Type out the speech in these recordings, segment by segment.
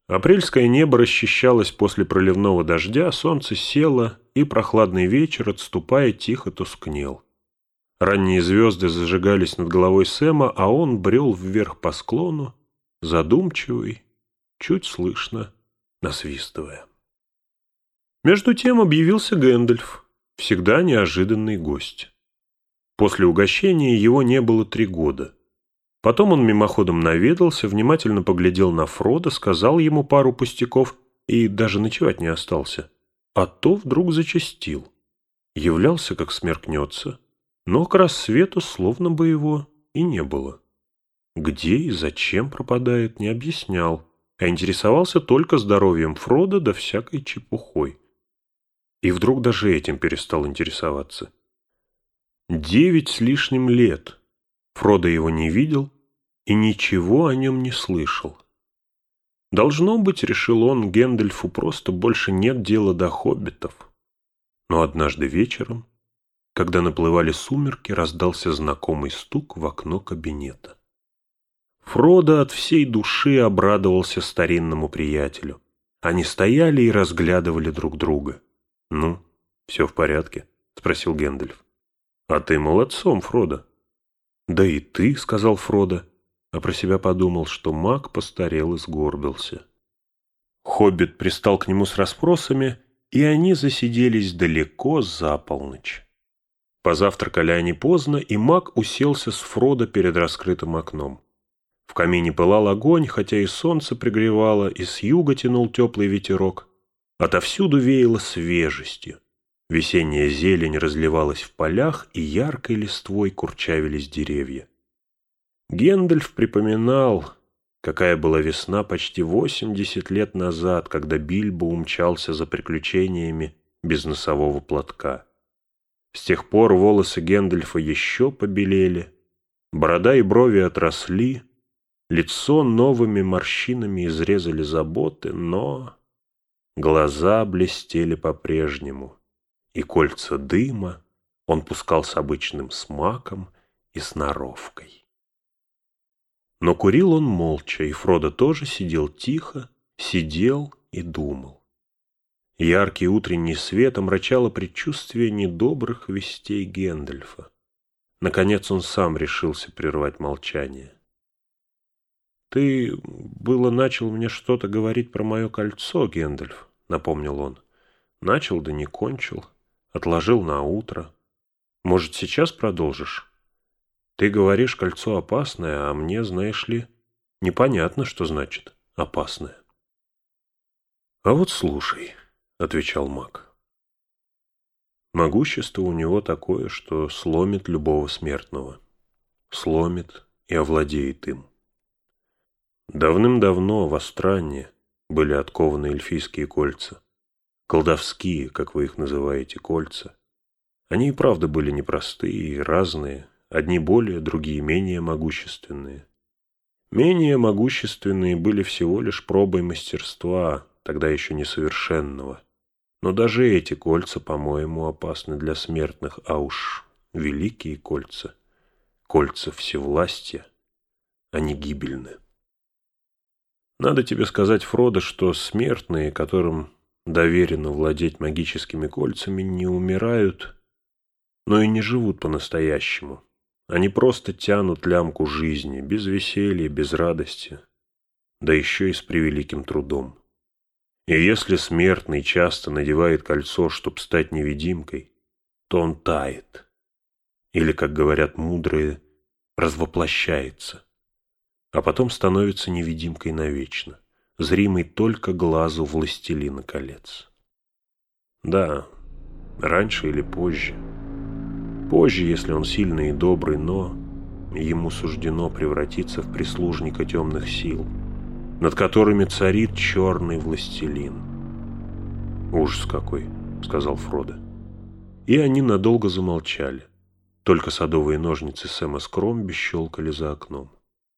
Апрельское небо расчищалось после проливного дождя, солнце село, и прохладный вечер, отступая, тихо тускнел. Ранние звезды зажигались над головой Сэма, а он брел вверх по склону, задумчивый, чуть слышно, насвистывая. Между тем объявился Гэндальф, всегда неожиданный гость. После угощения его не было 3 года. Потом он мимоходом наведался, внимательно поглядел на Фродо, сказал ему пару пустяков и даже ночевать не остался. А то вдруг зачастил. Являлся, как смеркнется, но к рассвету словно бы его и не было. Где и зачем пропадает, не объяснял, а интересовался только здоровьем Фродо да всякой чепухой. И вдруг даже этим перестал интересоваться. 9 с лишним лет Фродо его не видел и ничего о нем не слышал. Должно быть, решил он, Гэндальфу просто больше нет дела до хоббитов. Но однажды вечером, когда наплывали сумерки, раздался знакомый стук в окно кабинета. Фродо от всей души обрадовался старинному приятелю. Они стояли и разглядывали друг друга. «Ну, все в порядке?» — спросил Гэндальф. «А ты молодцом, Фродо». «Да и ты», — сказал Фродо, а про себя подумал, что маг постарел и сгорбился. Хоббит пристал к нему с расспросами, и они засиделись далеко за полночь. Позавтракали они поздно, и маг уселся с Фродо перед раскрытым окном. В камине пылал огонь, хотя и солнце пригревало, и с юга тянул теплый ветерок. Отовсюду веяло свежестью. Весенняя зелень разливалась в полях, и яркой листвой курчавились деревья. Гэндальф припоминал, какая была весна почти 80 лет назад, когда Бильбо умчался за приключениями без носового платка. С тех пор волосы Гэндальфа еще побелели, борода и брови отросли, лицо новыми морщинами изрезали заботы, но глаза блестели по-прежнему, и кольца дыма он пускал с обычным смаком и сноровкой. Но курил он молча, и Фродо тоже сидел тихо, сидел и думал. Яркий утренний свет омрачало предчувствие недобрых вестей Гэндальфа. Наконец он сам решился прервать молчание. «Ты было начал мне что-то говорить про мое кольцо, Гэндальф», — напомнил он. «Начал, да не кончил, отложил на утро. Может, сейчас продолжишь? Ты говоришь, кольцо опасное, а мне, знаешь ли, непонятно, что значит опасное». «А вот слушай», — отвечал маг. «Могущество у него такое, что сломит любого смертного. Сломит и овладеет им. Давным-давно в Астране были откованы эльфийские кольца. Колдовские, как вы их называете, кольца. Они и правда были непростые и разные, одни более, другие менее могущественные. Менее могущественные были всего лишь пробой мастерства, тогда еще несовершенного. Но даже эти кольца, по-моему, опасны для смертных, а уж великие кольца, кольца всевластия, они гибельны. Надо тебе сказать, Фродо, что смертные, которым доверено владеть магическими кольцами, не умирают, но и не живут по-настоящему. Они просто тянут лямку жизни, без веселья, без радости, да еще и с превеликим трудом. И если смертный часто надевает кольцо, чтоб стать невидимкой, то он тает, или, как говорят мудрые, развоплощается, а потом становится невидимкой навечно, зримой только глазу властелина колец. Да, раньше или позже. Позже, если он сильный и добрый, но ему суждено превратиться в прислужника темных сил, над которыми царит черный властелин. «Ужас какой», — сказал Фродо. И они надолго замолчали. Только садовые ножницы Сэма Скромби щелкали за окном.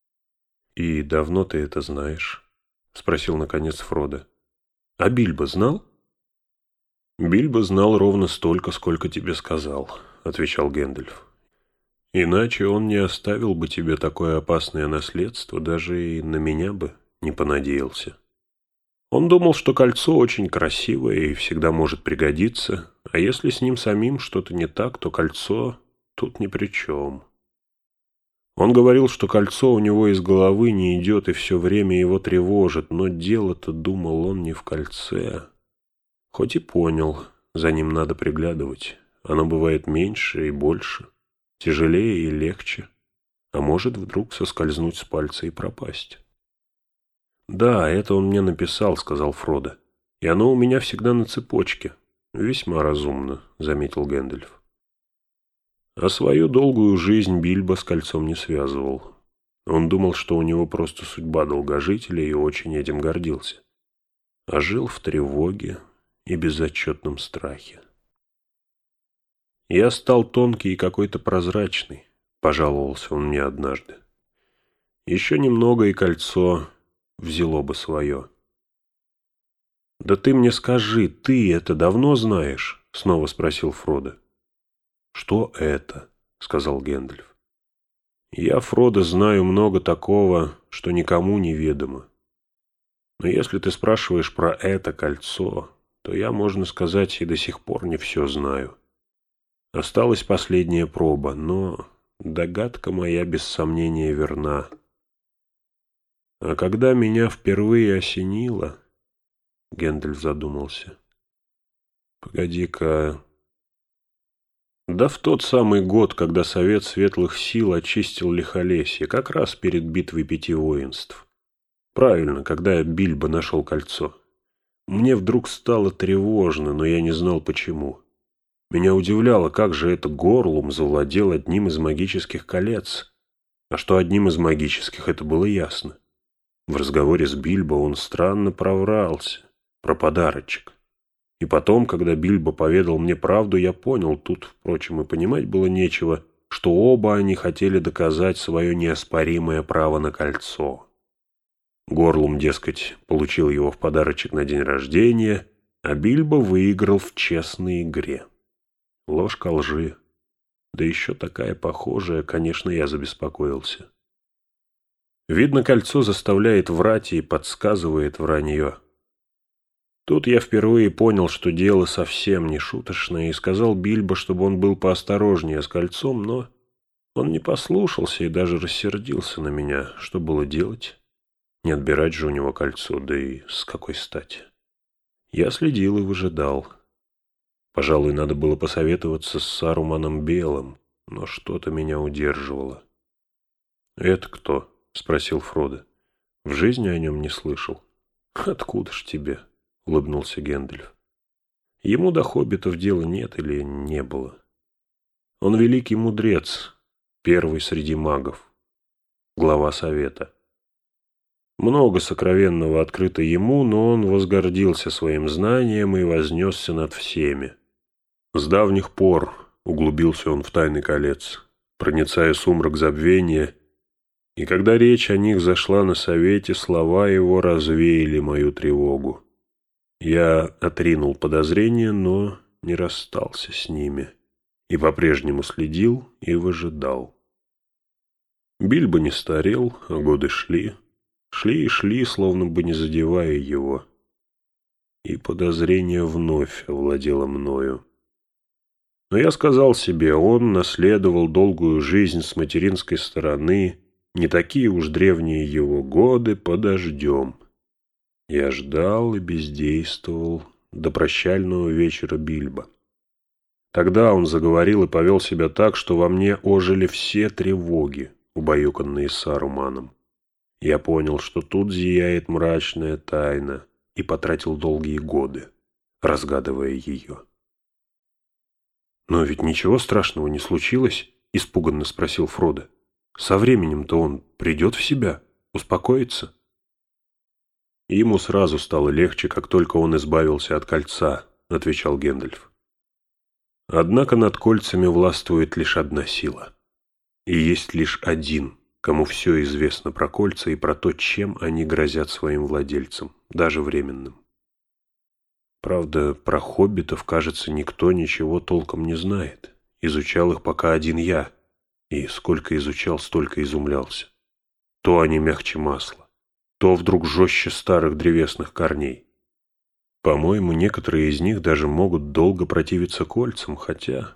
«И давно ты это знаешь?» — спросил наконец Фродо. «А Бильбо знал?» «Бильбо знал ровно столько, сколько тебе сказал», — отвечал Гэндальф. «Иначе он не оставил бы тебе такое опасное наследство, даже и на меня бы не понадеялся». Он думал, что кольцо очень красивое и всегда может пригодиться, а если с ним самим что-то не так, то кольцо тут ни при чем. Он говорил, что кольцо у него из головы не идет и все время его тревожит, но дело-то, думал он, не в кольце. Хоть и понял, за ним надо приглядывать. Оно бывает меньше и больше, тяжелее и легче, а может вдруг соскользнуть с пальца и пропасть. «Да, это он мне написал», — сказал Фродо. «И оно у меня всегда на цепочке». «Весьма разумно», — заметил Гэндальф. А свою долгую жизнь Бильбо с кольцом не связывал. Он думал, что у него просто судьба долгожителя, и очень этим гордился. А жил в тревоге и безотчетном страхе. «Я стал тонкий и какой-то прозрачный», — пожаловался он мне однажды. «Еще немного, и кольцо взяло бы свое». «Да ты мне скажи, ты это давно знаешь?» — снова спросил Фродо. «Что это?» — сказал Гэндальф. «Я, Фродо, знаю много такого, что никому не ведомо. Но если ты спрашиваешь про это кольцо, то я, можно сказать, и до сих пор не все знаю. Осталась последняя проба, но догадка моя без сомнения верна. А когда меня впервые осенило...» Гэндальф задумался. «Погоди-ка...» Да в тот самый год, когда Совет Светлых Сил очистил Лихолесье, как раз перед битвой 5 воинств. Правильно, когда Бильбо нашел кольцо. Мне вдруг стало тревожно, но я не знал почему. Меня удивляло, как же это Горлум завладел одним из магических колец. А что одним из магических, это было ясно. В разговоре с Бильбо он странно проврался про подарочек. И потом, когда Бильбо поведал мне правду, я понял, тут, впрочем, и понимать было нечего, что оба они хотели доказать свое неоспоримое право на кольцо. Горлум, дескать, получил его в подарочек на день рождения, а Бильбо выиграл в честной игре. Ложь ко лжи. Да еще такая похожая, конечно, я забеспокоился. Видно, кольцо заставляет врать и подсказывает вранье. Тут я впервые понял, что дело совсем не шуточное, и сказал Бильбо, чтобы он был поосторожнее с кольцом, но он не послушался и даже рассердился на меня. Что было делать? Не отбирать же у него кольцо, да и с какой стати? Я следил и выжидал. Пожалуй, надо было посоветоваться с Саруманом Белым, но что-то меня удерживало. «Это кто?» — спросил Фродо. «В жизни о нем не слышал». «Откуда ж тебе?» — улыбнулся Гэндальф. «Ему до хоббитов дела нет или не было. Он великий мудрец, первый среди магов, глава совета. Много сокровенного открыто ему, но он возгордился своим знанием и вознесся над всеми. С давних пор углубился он в тайный колец, проницая сумрак забвения, и когда речь о них зашла на совете, слова его развеяли мою тревогу. Я отринул подозрения, но не расстался с ними, и по-прежнему следил и выжидал. Бильбо не старел, а годы шли и шли, словно бы не задевая его. И подозрение вновь овладело мною. Но я сказал себе, он наследовал долгую жизнь с материнской стороны, не такие уж древние его годы, подождем. Я ждал и бездействовал до прощального вечера Бильбо. Тогда он заговорил и повел себя так, что во мне ожили все тревоги, убаюканные Саруманом. Я понял, что тут зияет мрачная тайна, и потратил долгие годы, разгадывая ее. «Но ведь ничего страшного не случилось?» — испуганно спросил Фродо. «Со временем-то он придет в себя, успокоится?» «Ему сразу стало легче, как только он избавился от кольца», — отвечал Гэндальф. «Однако над кольцами властвует лишь одна сила. И есть лишь один, кому все известно про кольца и про то, чем они грозят своим владельцам, даже временным. Правда, про хоббитов, кажется, никто ничего толком не знает. Изучал их пока один я, и сколько изучал, столько изумлялся. То они мягче масла, то вдруг жестче старых древесных корней. По-моему, некоторые из них даже могут долго противиться кольцам, хотя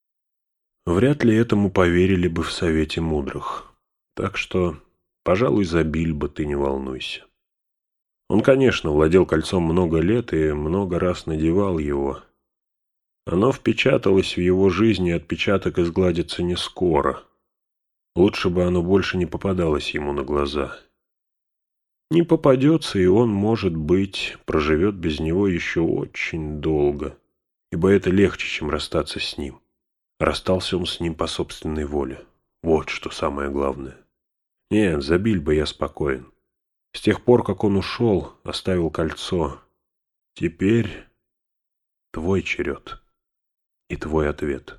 вряд ли этому поверили бы в совете мудрых. Так что, пожалуй, за Бильбо ты не волнуйся. Он, конечно, владел кольцом много лет и много раз надевал его. Оно впечаталось в его жизнь, и отпечаток изгладится не скоро. Лучше бы оно больше не попадалось ему на глаза. Не попадется, и он, может быть, проживет без него еще очень долго, ибо это легче, чем расстаться с ним. Расстался он с ним по собственной воле. Вот что самое главное. Нет, за Бильбо я спокоен. С тех пор, как он ушел, оставил кольцо. Теперь твой черед и твой ответ.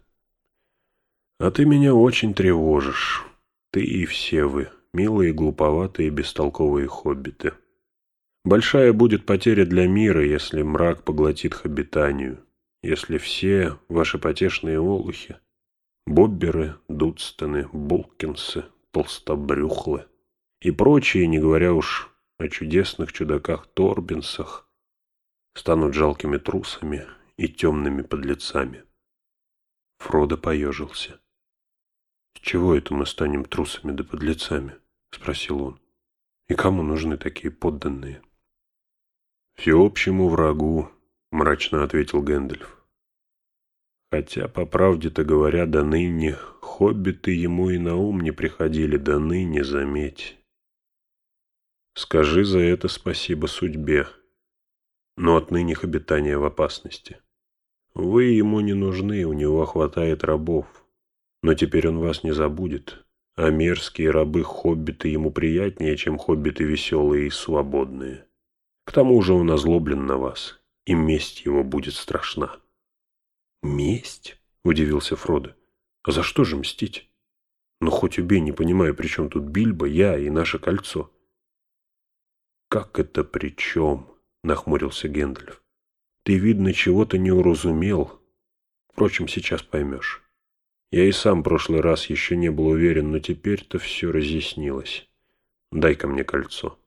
А ты меня очень тревожишь. Ты и все вы, милые, глуповатые, бестолковые хоббиты. Большая будет потеря для мира, если мрак поглотит Хоббитанию, если все ваши потешные олухи, бобберы, дудстоны, булкинсы, толстобрюхлы и прочие, не говоря уж о чудесных чудаках-торбинсах, станут жалкими трусами и темными подлецами. Фродо поежился. — С чего это мы станем трусами да подлецами? — спросил он. — И кому нужны такие подданные? — Всеобщему врагу, — мрачно ответил Гэндальф. Хотя, по правде-то говоря, до ныне хоббиты ему и на ум не приходили, до ныне, заметь. Скажи за это спасибо судьбе, но отныне Хоббитания в опасности. Вы ему не нужны, у него хватает рабов. Но теперь он вас не забудет, а мерзкие рабы-хоббиты ему приятнее, чем хоббиты веселые и свободные. К тому же он озлоблен на вас, и месть его будет страшна. «Месть?» — удивился Фродо. «А за что же мстить? Ну, хоть убей, не понимаю, при чем тут Бильбо, я и наше кольцо». «Как это при чем?» — нахмурился Гэндальф. «Ты, видно, чего-то не уразумел. Впрочем, сейчас поймешь. Я и сам в прошлый раз еще не был уверен, но теперь-то все разъяснилось. Дай-ка мне кольцо».